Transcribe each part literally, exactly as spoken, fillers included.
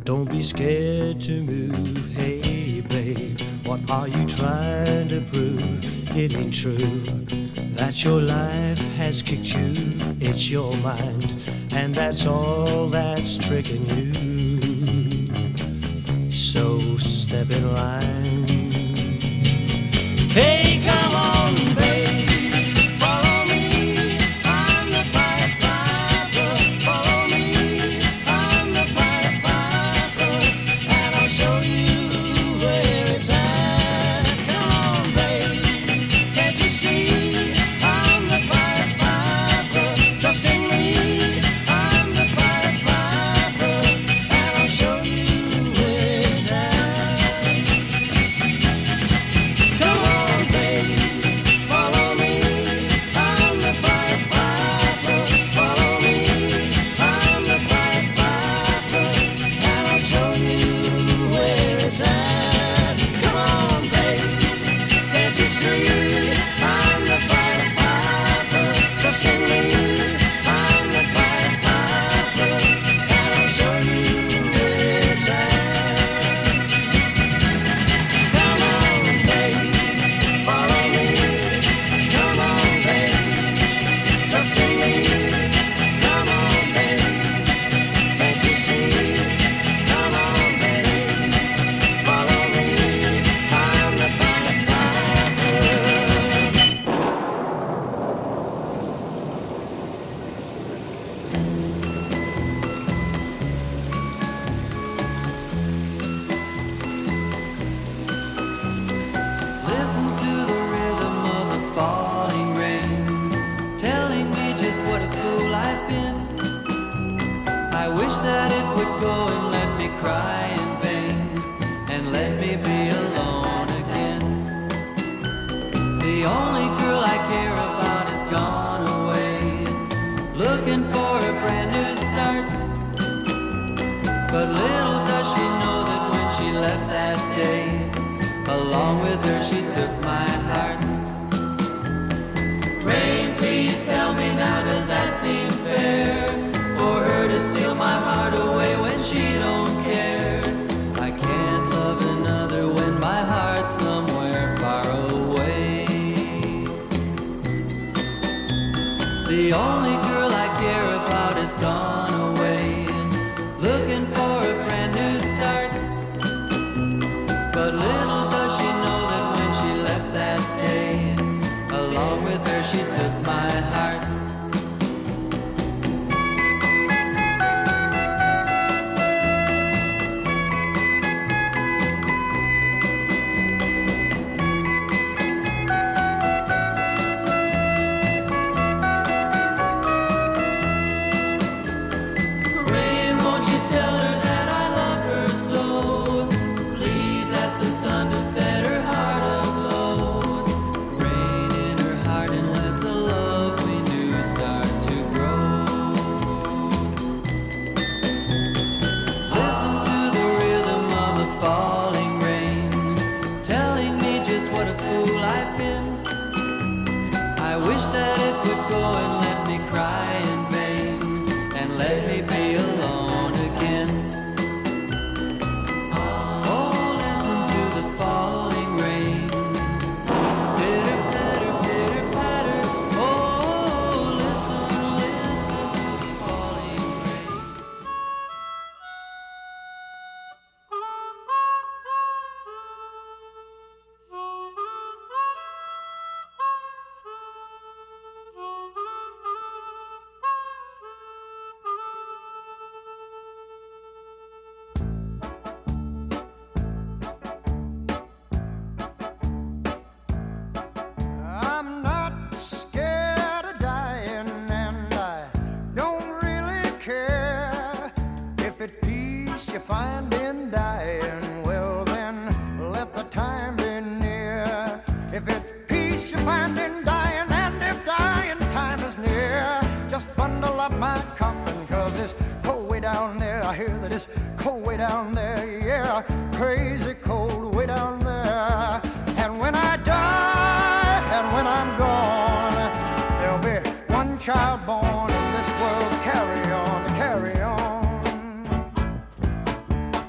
Don't be scared to move. Hey, babe, what are you trying to prove? It ain't true that your life has kicked you. It's your mind, and that's all that's tricking you. So step in line. Hey, come on, babe, follow me. I'm the Pied Piper. Follow me. I'm the Pied Piper, and I'll show you where it's at. Come on, babe, can't you see? I'm the Pied Piper. Trust in me. I'm the Pied Piper, and I'll show you where it's at. Come on, babe, follow me. I'm the Pied Piper. Follow me. I'm the Pied Piper, and I'll show you where it's at. Come on, babe, can't you see? I'm the Pied Piper. Trust in me. I'm the Pied Piper, and I'll show you where it's at. Come on, babe, follow me. Come on, babe, trust in me. Come on, babe, can't you see? Come on, babe, follow me. I'm the Pied Piper. Listen to the rhythm of the falling rain, telling me just what a fool I've been. I wish that it would go and let me cry in vain, and let me be alone again. The only girl I care about has gone away, looking for a brand new start. But little does she know that when she left that day, along with her she took my heart. Rain, please tell me now, does that seem fair? For her to steal my heart away when she don't care. I can't love another when my heart's somewhere far away. The only girl I care about has gone away, looking for a brand new start. But little does she know that when she left that day, along with her she took my heart. Rain, won't you tell her that I love her so? Please ask the sun to set her heart aglow. Rain in her heart and let the love we knew start to grow. Listen to the rhythm of the falling rain, telling me just what a fool I've been. I wish that it would go and let me cry in vain, and let me be alone again. Oh, listen to the falling rain. Pitter patter, pitter patter. Oh, listen, listen to the falling rain. I'm not scared of dying, and I don't really care. If it's peace you find in dying, well then let the time be near. If it's peace you find in dying, and if dying time is near, just bundle up my coffin, 'cause it's cold way down there. I hear that it's cold way down there, yeah, crazy cold way down there. And when I die, and when I'm gone, there'll be one child born in this world. Carry on, carry on.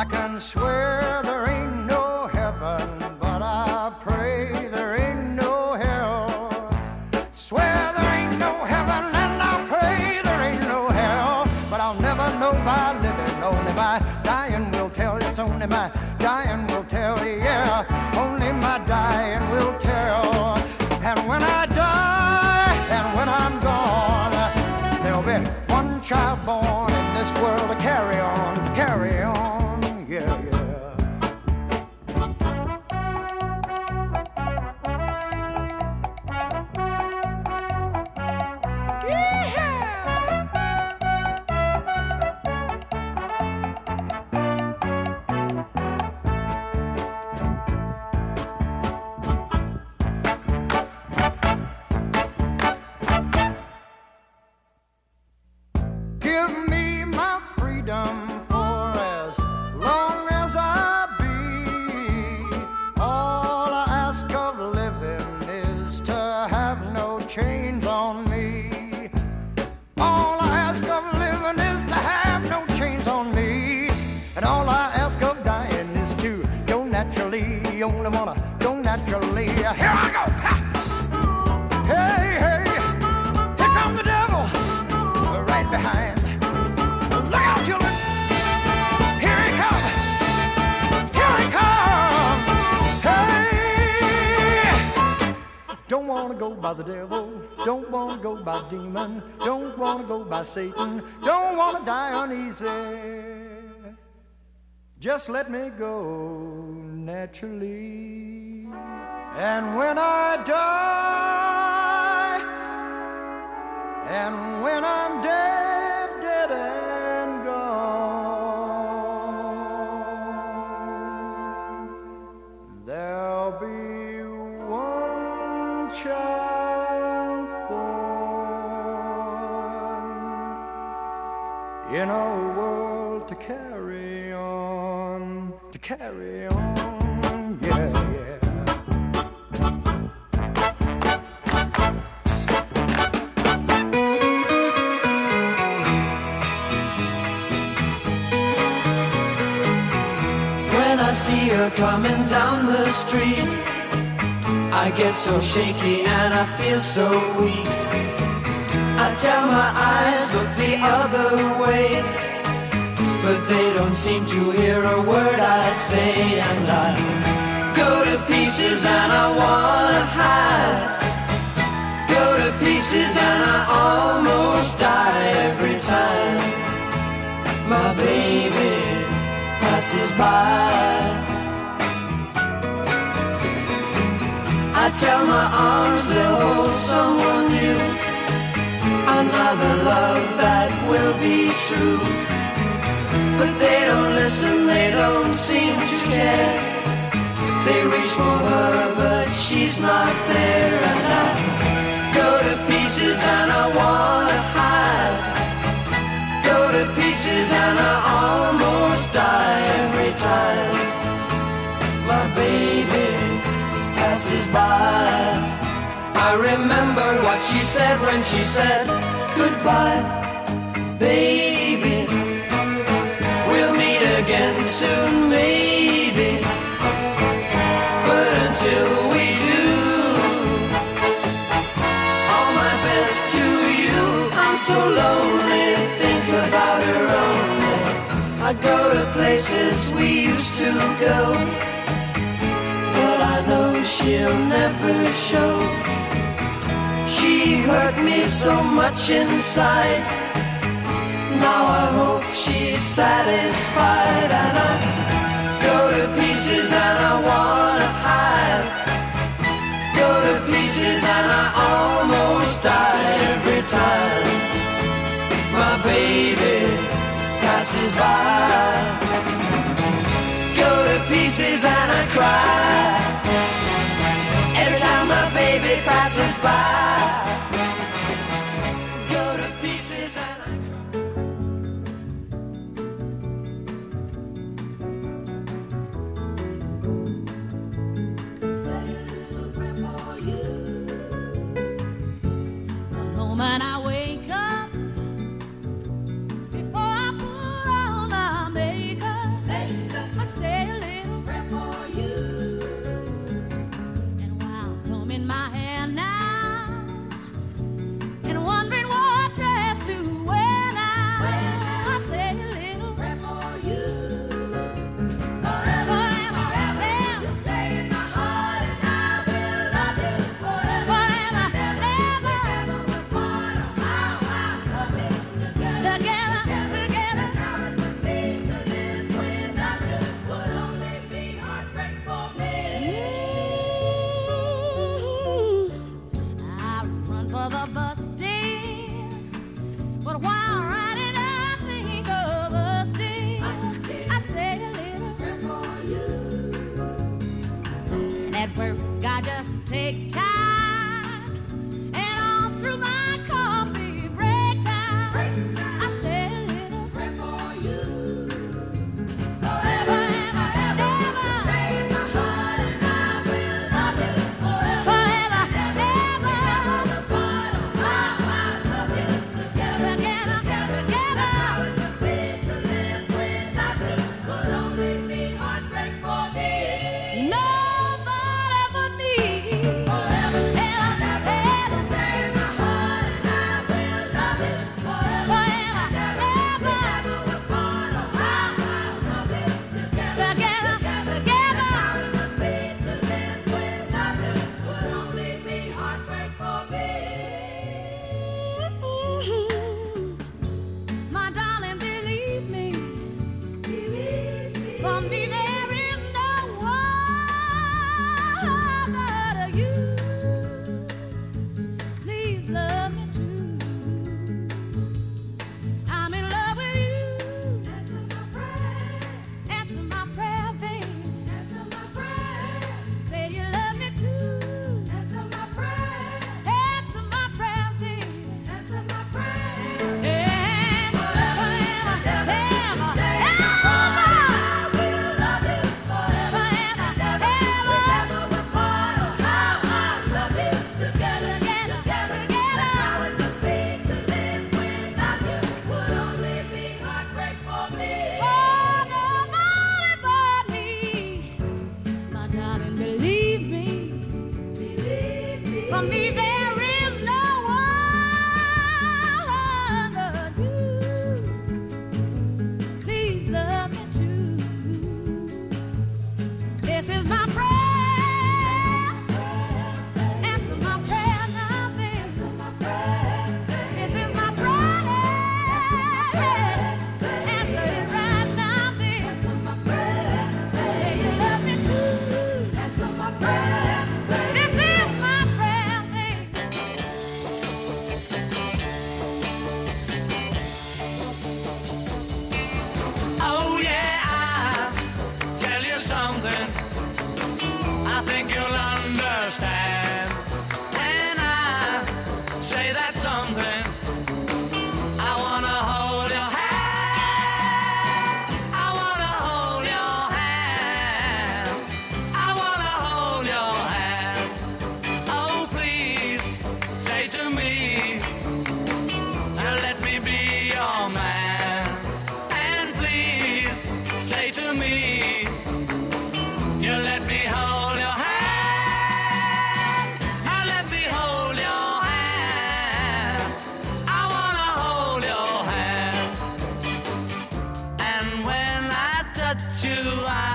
I can swear there ain't no heaven, but I pray there ain't no hell. Swear there ain't no heaven, and I pray there ain't no hell. But I'll never know by living, only by dying will tell. It's only my dying will tell, yeah. Only my dying will tell. And when I die, and when I'm gone, there'll be one child born in this world to carry on, to carry on, yeah, yeah. Give me my freedom for as long as I be. All I ask of living is to have no chains on me. All I ask of living is to have no chains on me. And all I ask of dying is to go naturally. You only wanna go naturally. Here I go! Ha! Hey, hey! Here comes the devil! Right behind. Look out, children! Here he comes! Here he comes! Hey! Don't wanna go by the devil. Don't wanna go by demon. Don't wanna go by Satan. Don't wanna die uneasy. Just let me go naturally. And when I die, and when I'm dead, dead and gone, there'll be one child born in a world to carry on, to carry on, yeah, yeah. I see her coming down the street, I get so shaky and I feel so weak. I tell my eyes, look the other way, but they don't seem to hear a word I say. And I go to pieces and I wanna hide, go to pieces and I almost die every time my baby passes by. I tell my arms they'll hold someone new, another love that will be true. But they don't listen, they don't seem to care. They reach for her, but she's not there. And I go to pieces and I wanna hide, go to pieces and I almost die every time my baby passes by. I remember what she said when she said goodbye. Baby, we'll meet again soon, maybe, but until we do, all my best to you. I'm so lonely, think about her only. I go to places we used to go, but I know she'll never show. She hurt me so much inside, now I hope she's satisfied. And I go to pieces and I wanna hide, go to pieces and I almost die every time my baby passes by. Go to pieces and I cry every time my baby passes by. Go to pieces and I moment I wake up, before I put on my makeup, makeup.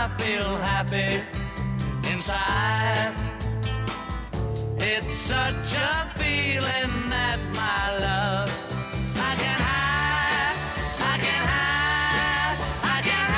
I feel happy inside. It's such a feeling that my love I can hide, I can hide, I can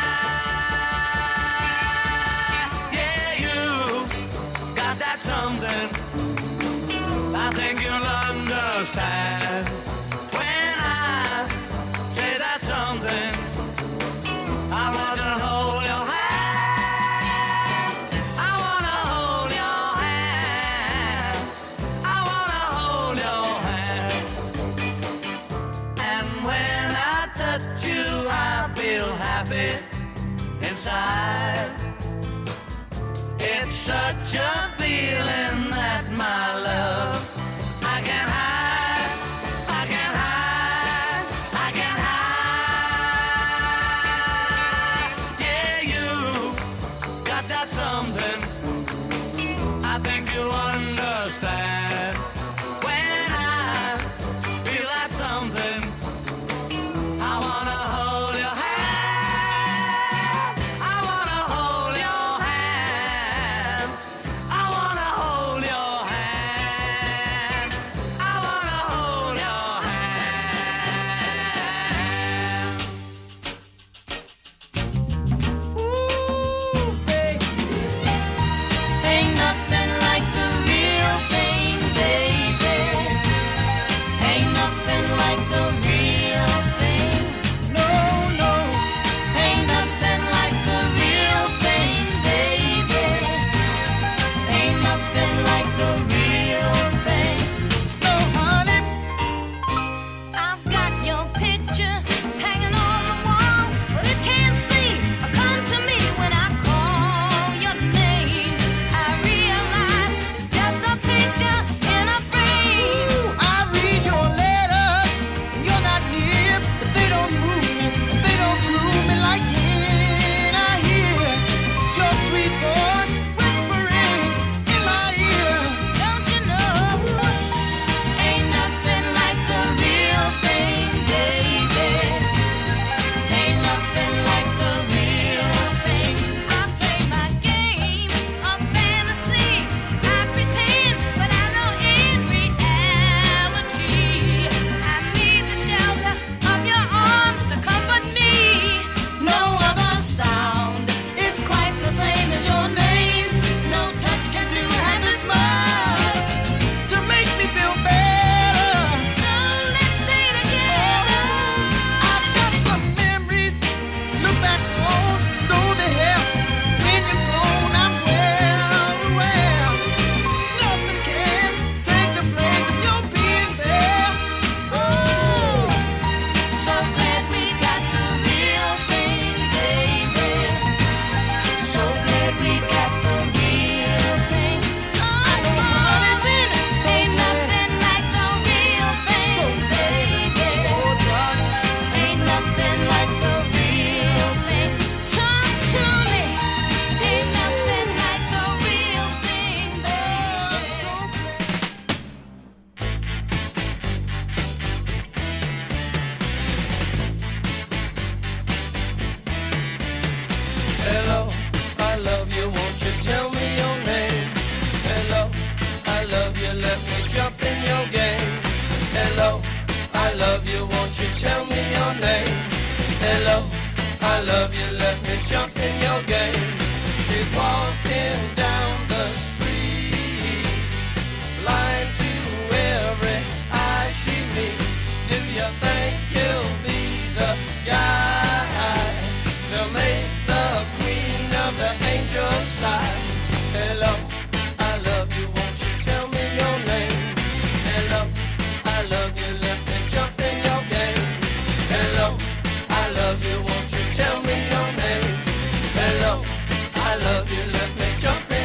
hide. Yeah, you got that something I think you'll understand when I say that something. I wanna hold your hand. I wanna hold your hand. I wanna hold your hand. And when I touch you, I feel happy inside. It's such a feeling that my love I can hide, I can hide, I can hide. Yeah, you got that something I think you'll understand when I feel that something. I wanna hold your hand. I wanna hold your hand. I wanna hold your hand. I wanna hold your hand. Ooh, baby. Ain't nothing like the real thing, baby. Ain't nothing like the real thing. No, no. Ain't nothing like the real thing, baby. Ain't nothing like the real thing. No, honey. I've got your picture hanging on the wall, but it can't see or come to me when I call your name. I realize it's just a picture in a frame. Ooh, I read your letters, and you're not near, but they don't move me, they don't groove me like when I hear your sweet voice whispering in my ear. Don't you know? Ain't nothing like the real thing, baby. Ain't nothing like the real thing. I play my game of fantasy. I pretend, but I know in reality I need the shelter of your arms to comfort me. No other sound is quite the same as your name. No touch can do half as much. To make me feel better, So let's stay together. I've got some memories to look back on, though they help when you're gone. I'm well aware nothing can take the place of your being there. Oh, so glad we got the real thing, baby. So glad we got the real thing. Oh, darling, ain't nothing like the real thing, baby. Oh, darling, Ain't nothing like the real thing. Talk to me. Ain't nothing like the real thing, I'm baby. so glad. Hello, I love you, won't you tell me your name? Hello, I love you, let me jump in your game. Hello, I love you, won't you tell me your name? Hello, I love you, let me jump in your game. She's walking down the street, blind to every eye she meets. Do you think you'll be the guy to make the queen of the angels sigh? Hello, I love you, won't you tell me your name? Hello, I love you, let me jump in your game. Hello, I love you, won't you tell me your name? Hello, I love you, let me jump in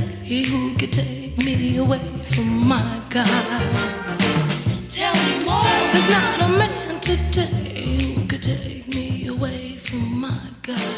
who could take me away from my God? Tell me more. There's not a man today who could take me away from my God.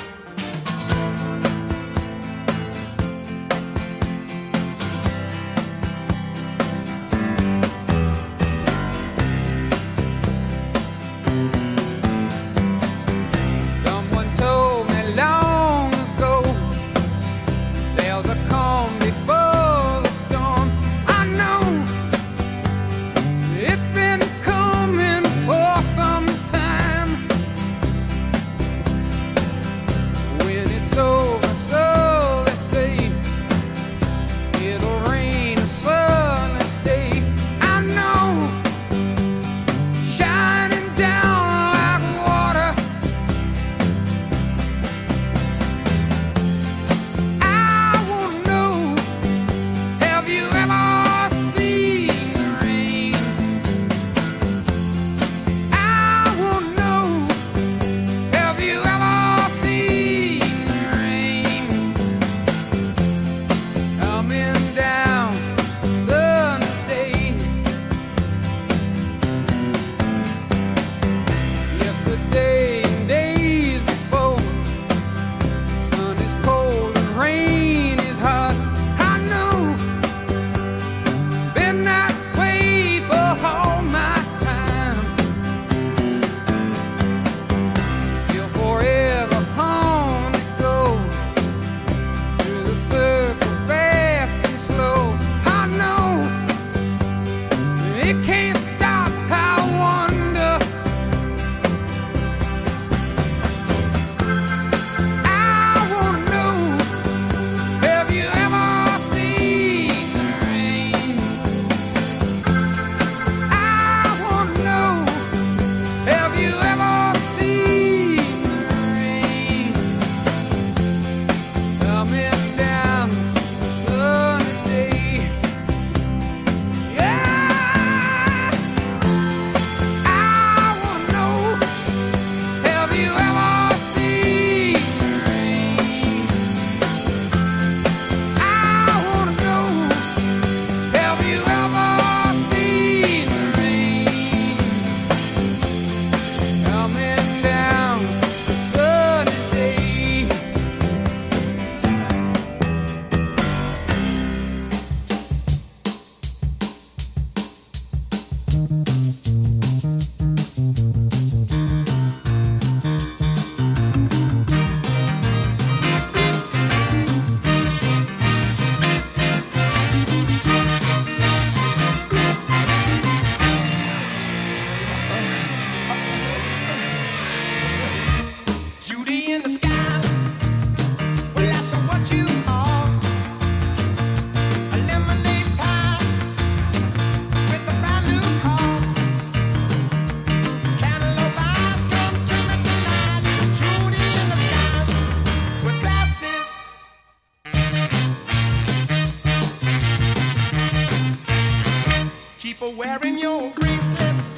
Wearing your bracelets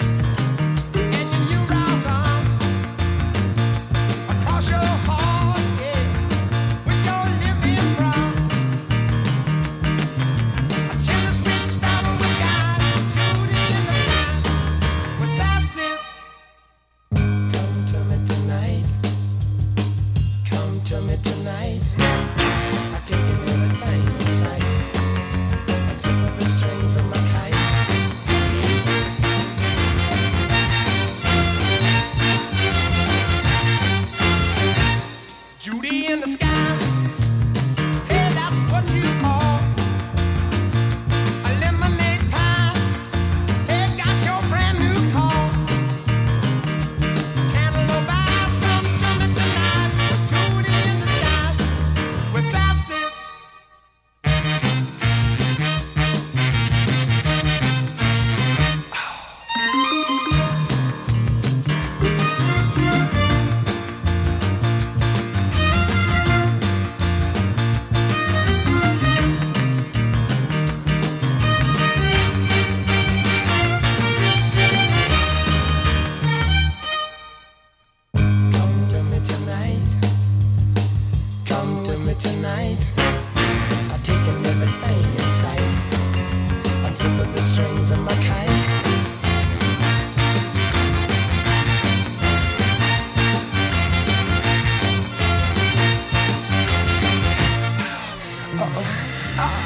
and your new round arm across your heart, yeah, with your living brown. A chimney sweet sparrow with God, shooting in the sky with glasses. Come to me tonight, come to me tonight. I've taken everything in sight, except for the strings of my kite.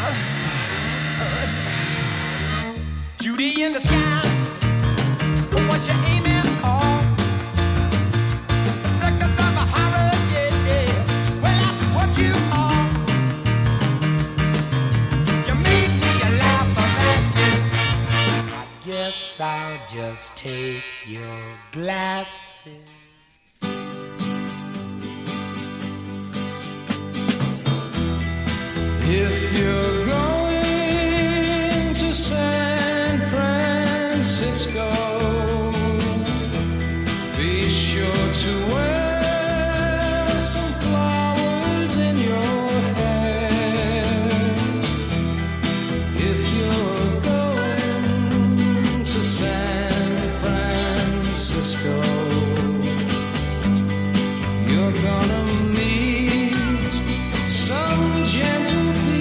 Judy in the sky, what you aiming for? The seconds of a hurricane, yeah. Well, that's what you are. You make me laugh at you. I guess I'll just take your glasses. If you're going to San Francisco, be sure to wear some flowers in your hair. If you're going to San Francisco, you're gonna meet some gentle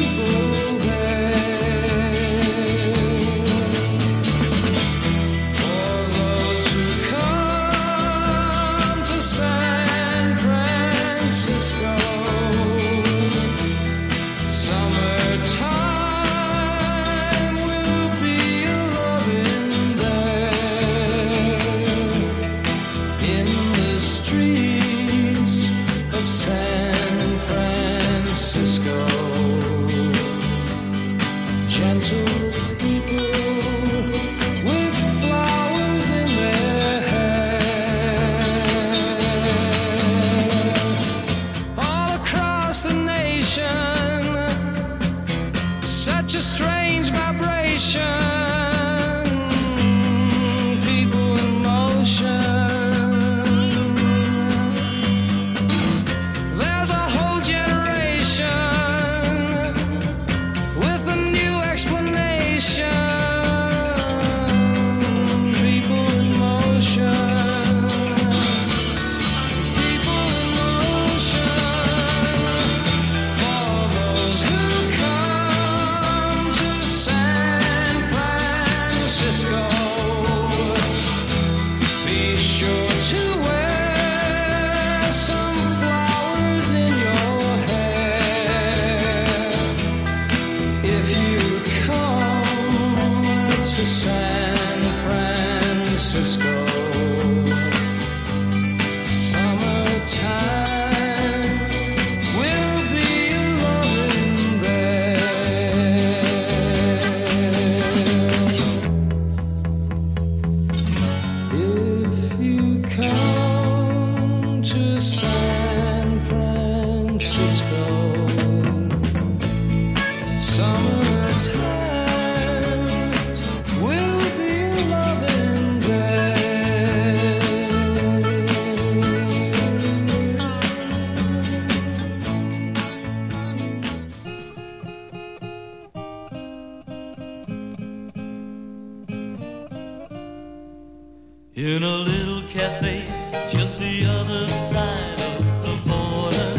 in a little cafe just the other side of the border.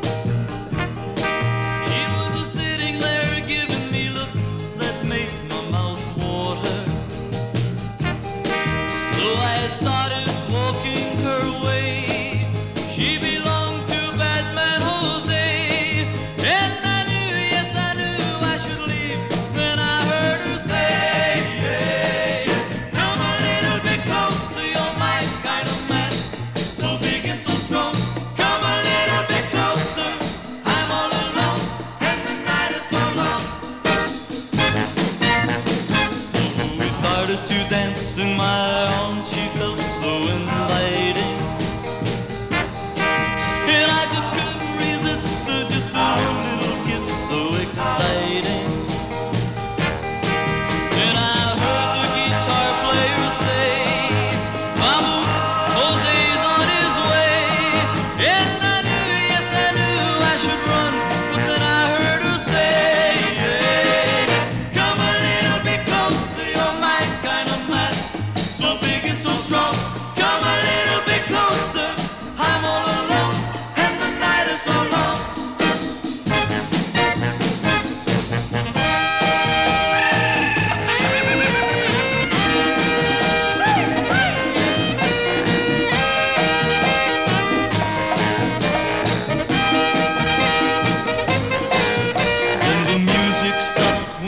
She was sitting there giving me looks that made my mouth water. So I started walking her way. She belonged to Batman Jose, and I knew, yes I knew I should leave when I heard her say, hey, come a little bit closer, you're my kind of man.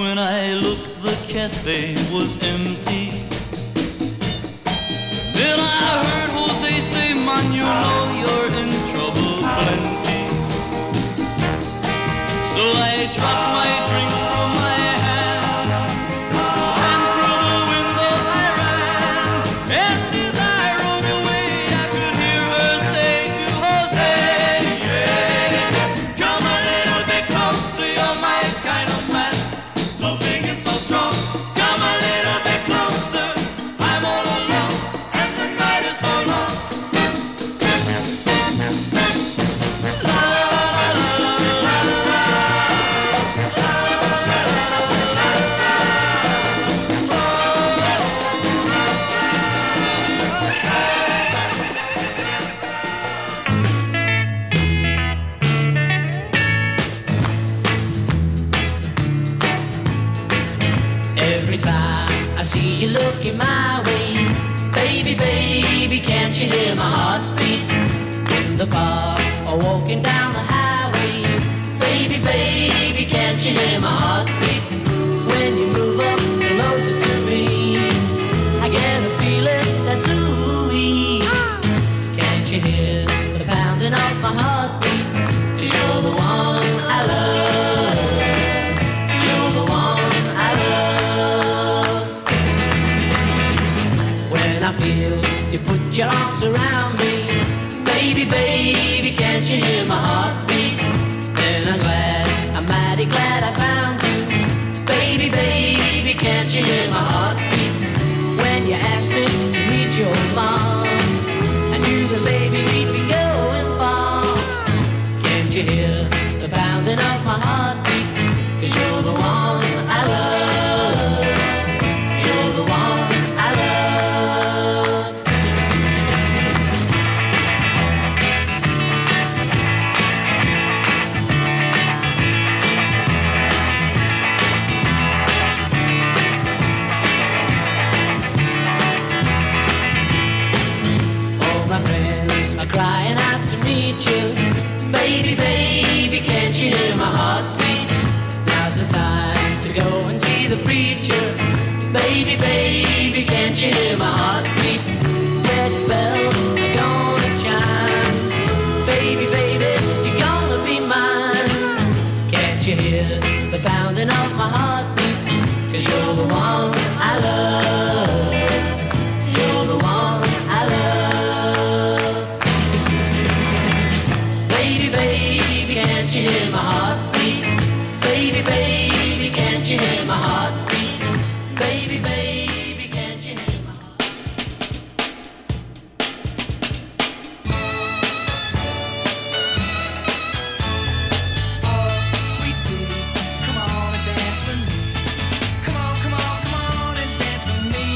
When I looked, the cafe was empty. Then I heard Jose say, man, you know you're in trouble plenty. So I dropped my drink from my hand, and through the window I ran. And as I rode away, I could hear her say to Jose, yeah, come a little bit closer, you're my kind of man, so big and so strong. Come a little bit closer, I'm all alone, and the night is so long. La la la la la la. Every time I see you looking my way, baby, baby, can't you hear my heartbeat? In the park or walking down the highway, baby, baby, can't you hear my heartbeat? When you move up closer to me, I get a feeling that's ooh-wee. Can't you hear the pounding of my heartbeat? 'Cause you're the one I love. You're the one I love. When I feel you put your arms around me, baby, baby, can't you hear my heartbeat? Then I'm glad, I'm mighty glad I found you. Baby, baby, can't you hear my heartbeat? When you asked me to meet your mom, I knew that baby we'd be going far. Can't you hear the pounding of my heartbeat? 'Cause you're the one I love. You're the one I love. All my friends are crying out to meet you. Baby, baby, can't you hear my heartbeat? Now's the time to go and see the preacher. Baby, baby, can't you hear my heartbeat? Wedding bells are gonna chime. Baby, baby, you're gonna be mine. Can't you hear the pounding of my heartbeat? 'Cause you're the one I love. You're the one I love. Baby, baby, can't you hear my heartbeat? Baby, baby, can't you hear my heartbeat? Baby, baby, can't you hear my heartbeat? Sweet pea, come on and dance with me. Come on, come on, come on and dance with me.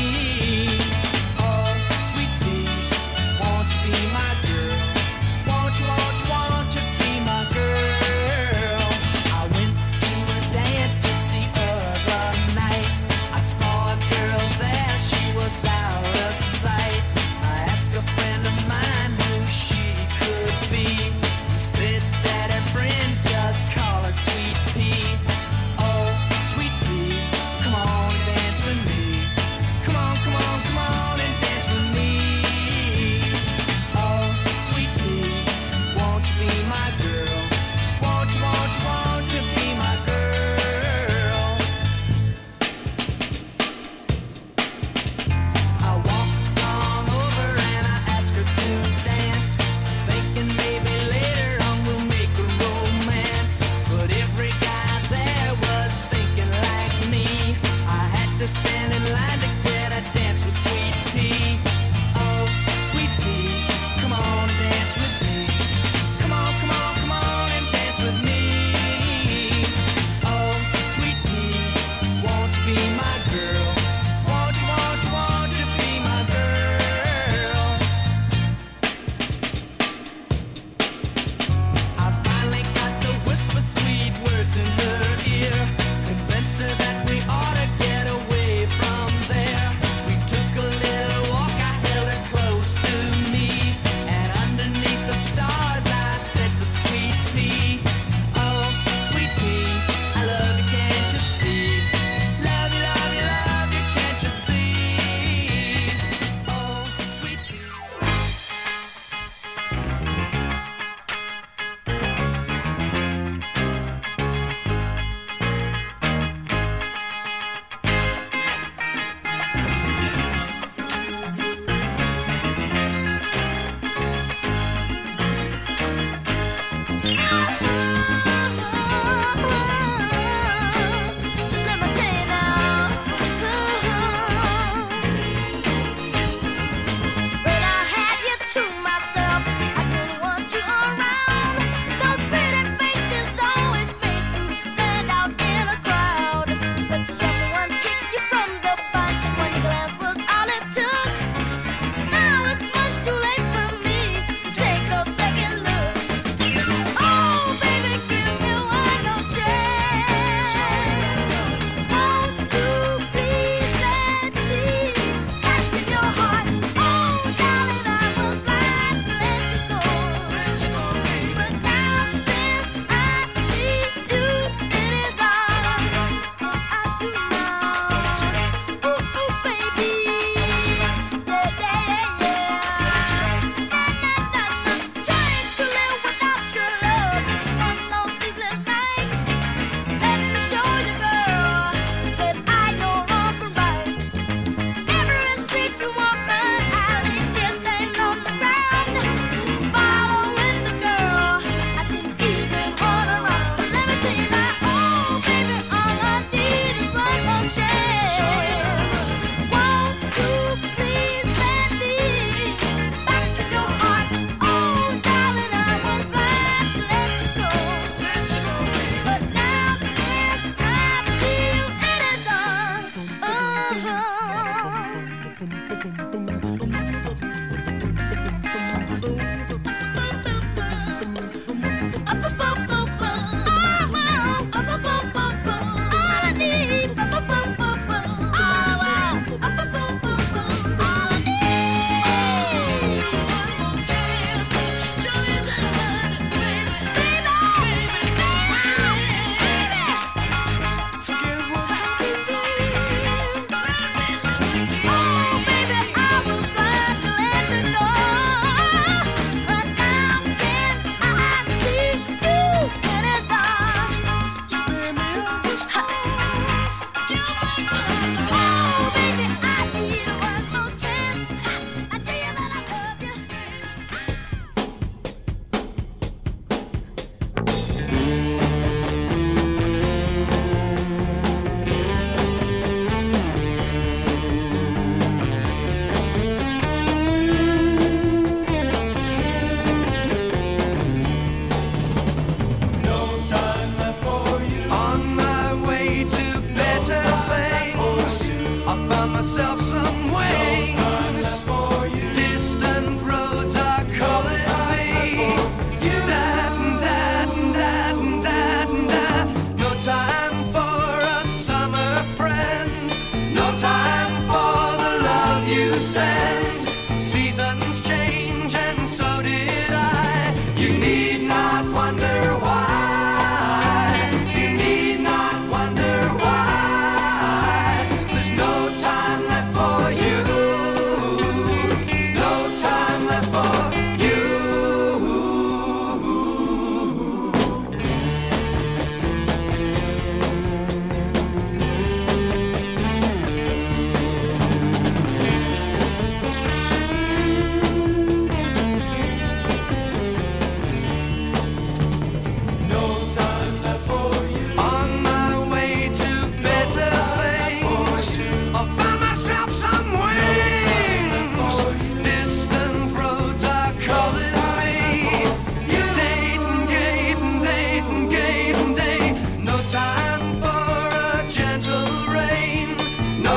Oh, sweet pea, won't you be my girl? Won't you, won't you, won't you be my girl? I went to a dance just the other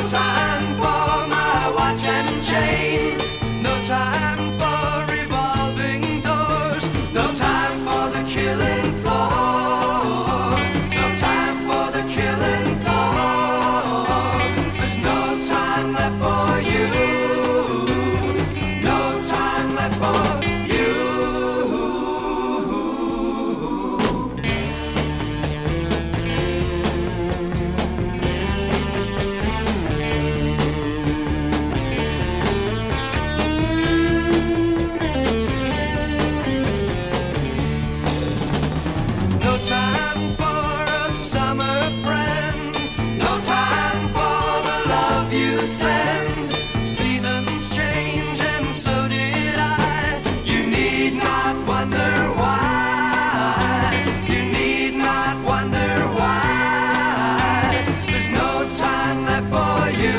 time for my watch and chain. No time for revolving doors. No time for the killing floor. No time for the killing floor. There's no time left for you. No time left for you. No time for a summer friend. No time for the love you send. Seasons change and so did I. You need not wonder why. You need not wonder why. There's no time left for you.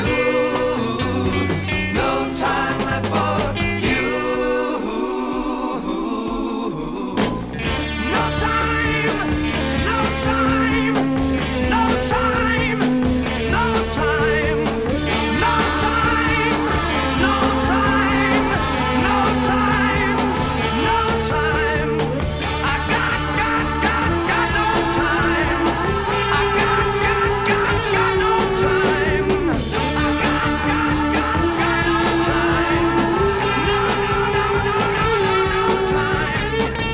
No time left for you. No time, no time, no time, no time, no time, no time, no time, no time. I got, got, got, got no time. I got, got, got, got no time. I got, got, got, got no time. No, no, no, no, no, no, no time.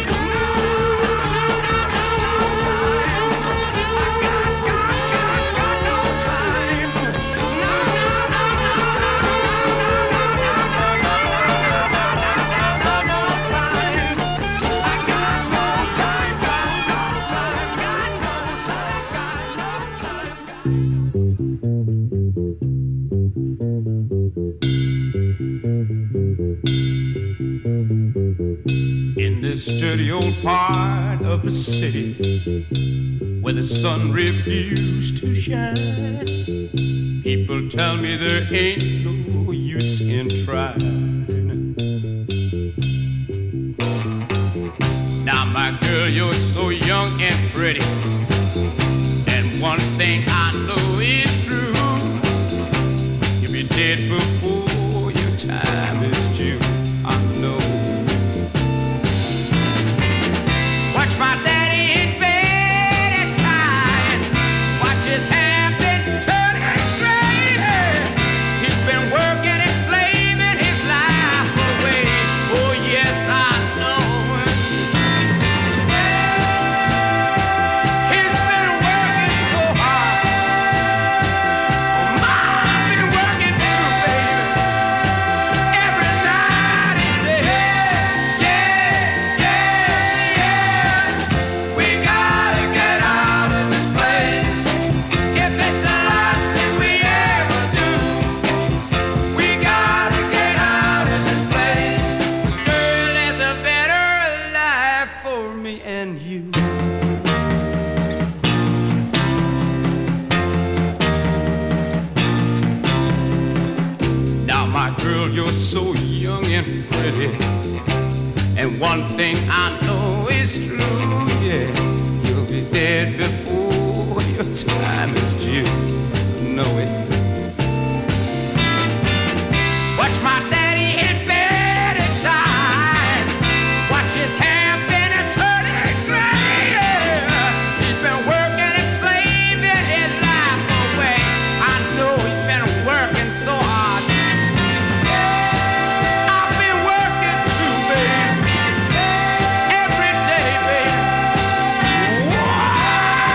In this dirty old part of the city where the sun refused to shine, people tell me there ain't no use in trying. Now, my girl, you're so young and pretty, and one thing I know is true: you'll be dead before your time is due. I know. Watch my daddy in bed at times. Watch his hair been turning gray. He's been working and slaving his life away. Oh yes, I know. He's been working so hard. I've been working too, baby. Every night and day. Yeah, yeah, yeah. We gotta get out of this place. If it's the last thing we ever do, we gotta get out of this place. 'Cause girl, there's a better life for me and you. Now, my girl, you're so young and pretty, and one thing I know is true, yeah, you'll be dead before your time is due. Know it. Watch my daddy in bed at time. Watch his hair been a turning gray. He's been working and slaving his life away. I know he's been working so hard. I've been working too, baby. Every day, baby. Whoa!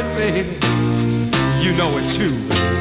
it, baby. You know it too, baby.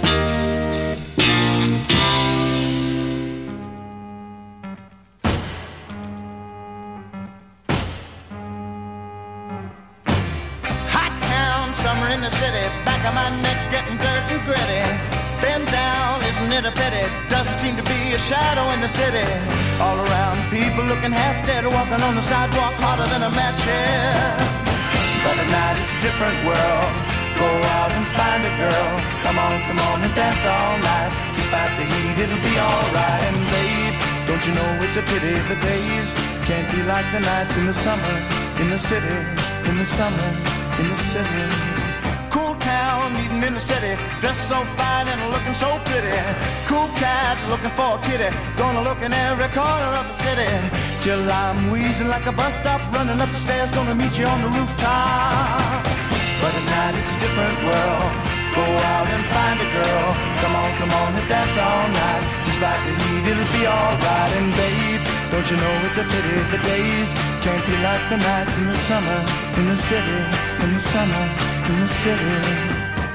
Hot town, summer in the city, back of my neck getting dirt and gritty. Bend down, isn't it a pity? Doesn't seem to be a shadow in the city. All around, people looking half dead, walking on the sidewalk harder than a match here. But at night it's a different world. Go out and find a girl. Come on, come on and dance all night. Despite the heat, it'll be alright. And babe, don't you know it's a pity the days can't be like the nights in the summer, in the city, in the summer, in the city. Cool town, meeting in the city, dressed so fine and looking so pretty. Cool cat, looking for a kitty, gonna look in every corner of the city. Till I'm wheezing like a bus stop, running up the stairs, gonna meet you on the rooftop. But at night it's a different world. Go out and find a girl. Come on, come on and dance all night. Despite the heat, it'll be alright. And babe, don't you know it's a pity the days can't be like the nights in the summer, in the city, in the summer, in the city.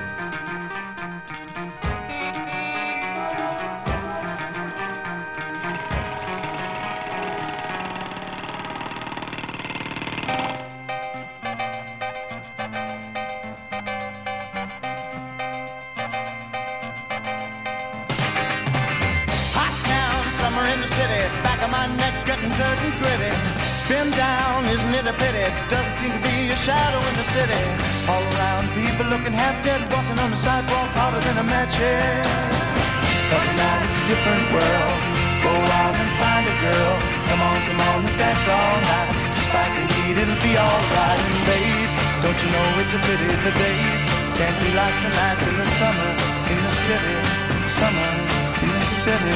Been down, isn't it a pity? Doesn't seem to be a shadow in the city. All around, people looking half dead, walking on the sidewalk harder than a match head. But now it's a different world. Go out and find a girl. Come on, come on and dance all night. Despite the heat, it'll be alright. And babe, don't you know it's a pity the days can't be like the nights in the summer, in the city, summer, in the city.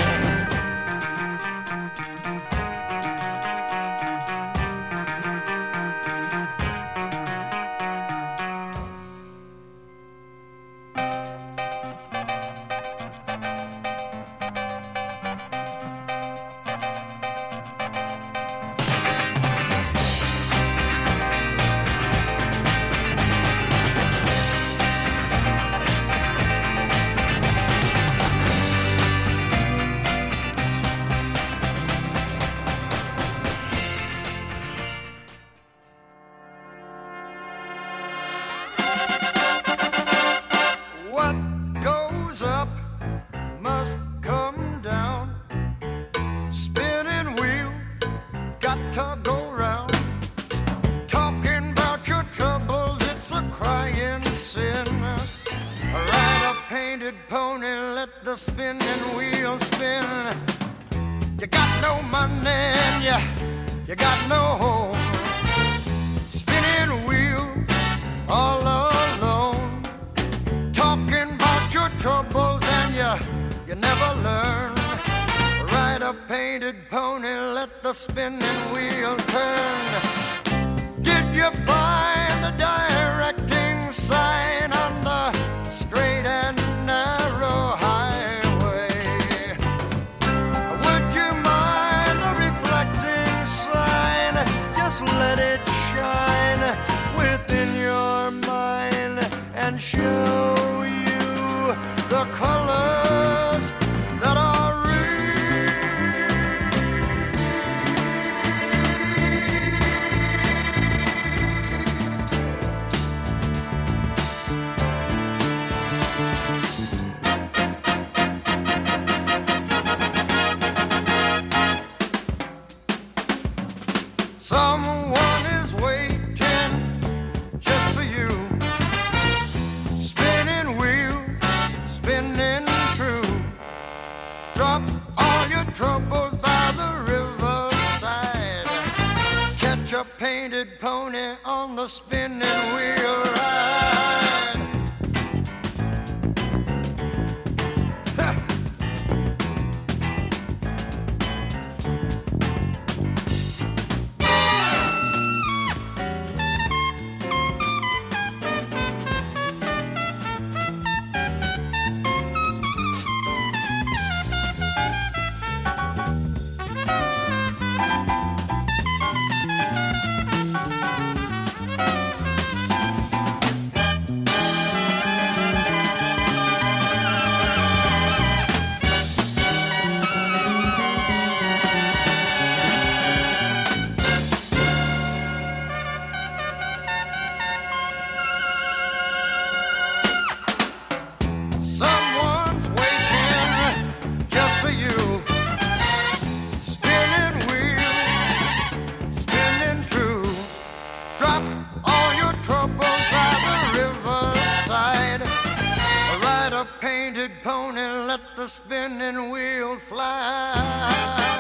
all your troubles by the riverside. Ride a painted pony, let the spinning wheel fly.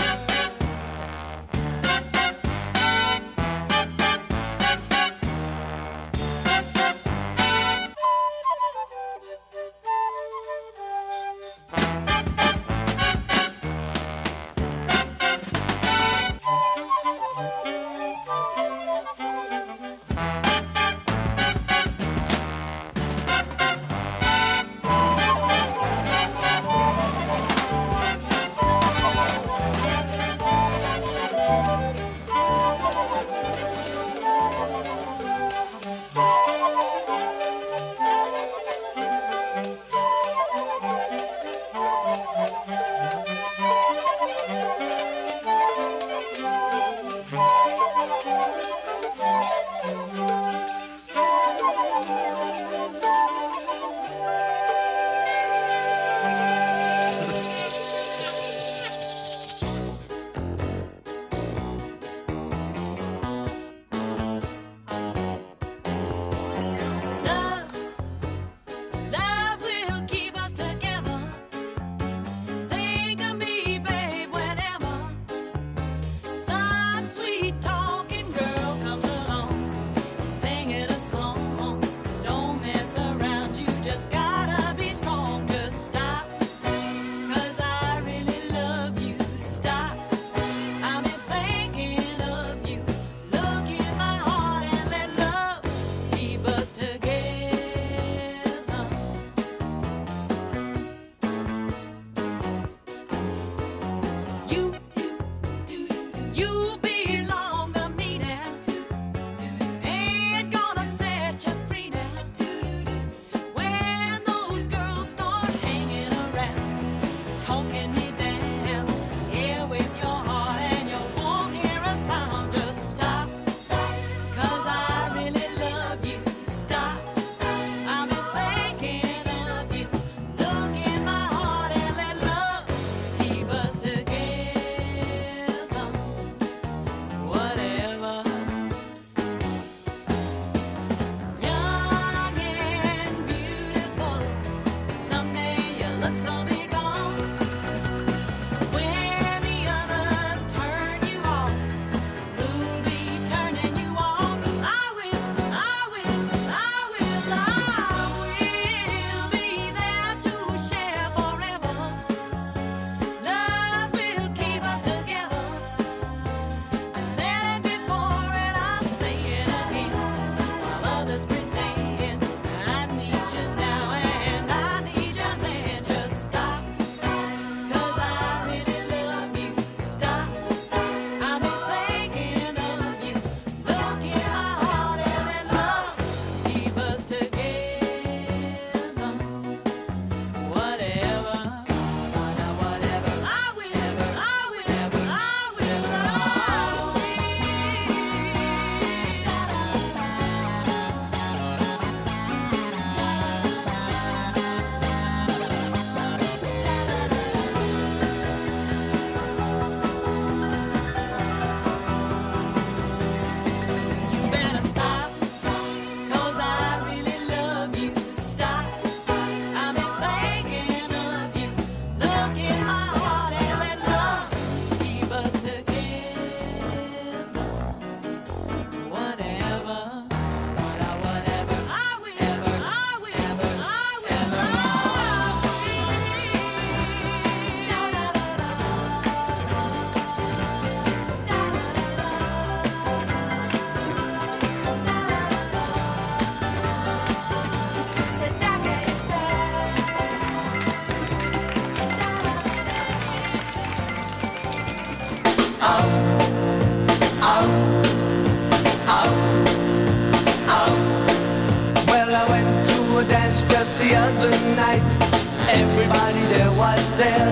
the other night. Everybody there was there.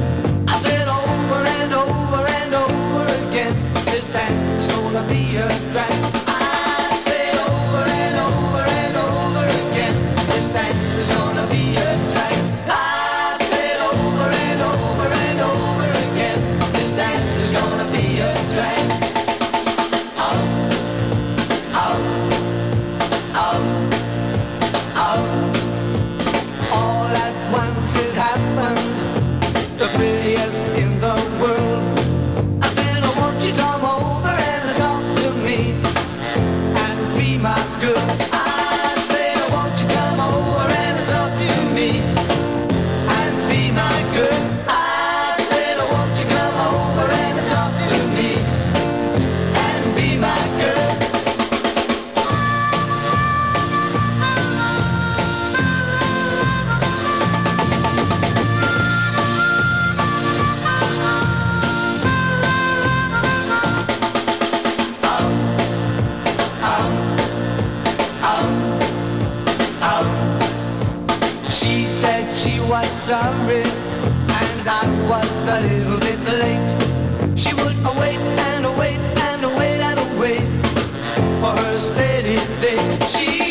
I said over and over and over again, this dance is gonna be a drag. I said over and over and over again, this dance is gonna be a drag. I said over and over and over again, this dance is gonna be a drag. Out, out. my good. I say, won't you come over and talk to me and be my good. I said, won't you come over and talk to me and be my good. She said she was sorry and I was a little bit late. She would wait and wait and wait and wait for her steady day. She